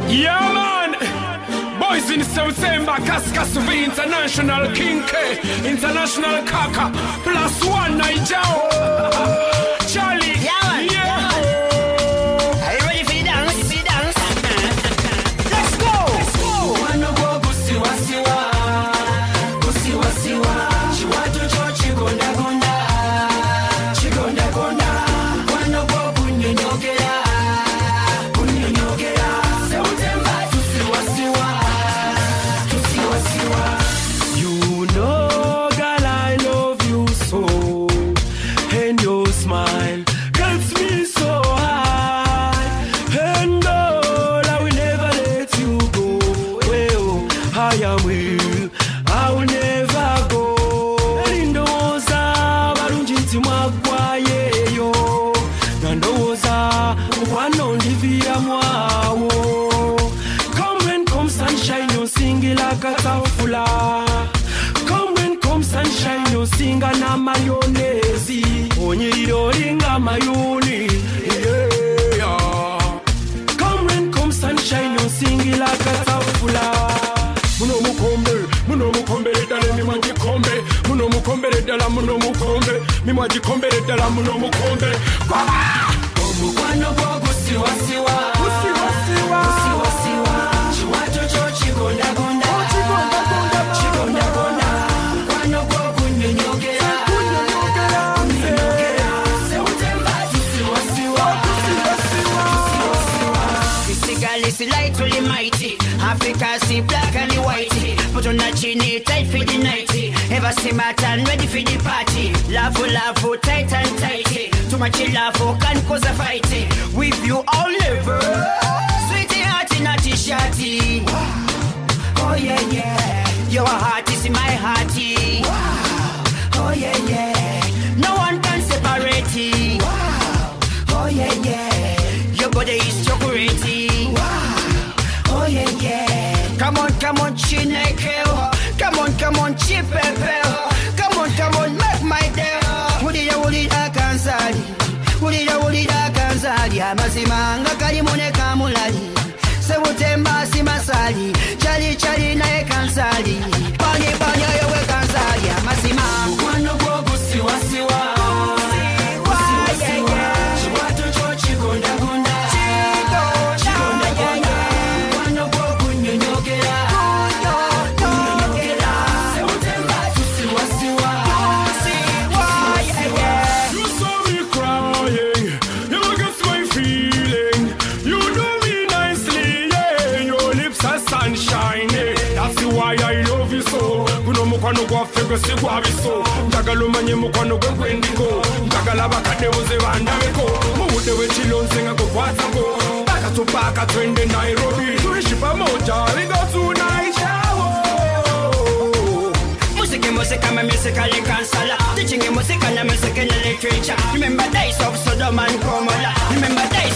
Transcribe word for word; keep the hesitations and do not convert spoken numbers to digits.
Yeah, man. Boys in September, Kaskasuvi International King K, International Kaka, plus one Nigel. Charlie. Yeah, man. Yeah. Are you ready for the dance? For the dance? Let's go. Let's go. Wanna go Gusiwa Siwa, Gusiwa Siwa. Chiwatu cho chigonda gonda, chigonda gonda. Wanna go Bunyonyogera, Bunyonyogera. September Tusiwa Siwa, Tusiwa Siwa. You know, girl, I love you so, and your smile gets me so high. And all I will never let you go. Well, I am with, I will never go. Lindoza barunjiti mwagwaye yo, nandoza wanondivia mwawo. Come when come sunshine, you sing like a tafula. Come when come sunshine, you sing na mayonnaise. Onyiro ringa mayoni, yeah. Come when come sunshine, you sing like a tafula. Muno mukombe, muno mukombe dala mi mwaji kombe. Muno mukombe dala muno mukombe. Mi mwaji kombe dala muno mukombe. Wanna go Gusiwa Siwa, Gusiwa Siwa. Gusiwa Siwa. Chiwatu cho chigonda gonda, chigonda gonda, chigonda gonda. Wanna go Bunyonyogera, Bunyonyogera, Bunyonyogera. September Tusiwa Siwa, Tusiwa Siwa, Tusiwa Siwa. This girl is light to the mighty. Africa see black and the whitey. Put on a chinny tight for the nighty. Ever see my turn ready for the party. Laugh, laugh, tight and tighty. Too much laugh, can cause a fighty. With you all never. Sweetie hearty, naughty shawty. Oh yeah, yeah. Your heart is my hearty. Oh yeah, yeah. No one can separate it. Oh yeah, yeah. Your body is chocolatey. Oh yeah, yeah. Come on, come on, Chineke. Come on, come on, Chipepe. Come on, come on, make my day. Uli ya uli ya kansali. Uli ya uli ya kansali. Amasimanga kali mone kamulali. Sebutemba simasali. Chali chali na e kansali. Bani bani ya we kansali. Amasimanga. Wanna go Gusiwa Siwa, Gusiwa Siwa. Chiwatu cho chigonda gonda, chigonda gonda. Wanna go Bunyonyogera, Bunyonyogera. September Tusiwa Siwa, You saw me crying, you guess my feeling. You do me nicely, yeah. Your lips are sunshine, yeah. That's why I love you so. Kuno mukwano gwa fego si gwa biso. Njagala umanye mukwano gwe gwendiko. Njagala bakadde buze bandabeko. Muwude w'ekilonze nga gukwatako. Baka tupaka twende Nairobi. Tuishi pamoja, we go to Nigeria. Music, music, I'm a musical counselor. Teaching music and music and literature. Remember days of Sodom and Gomorrah. Remember days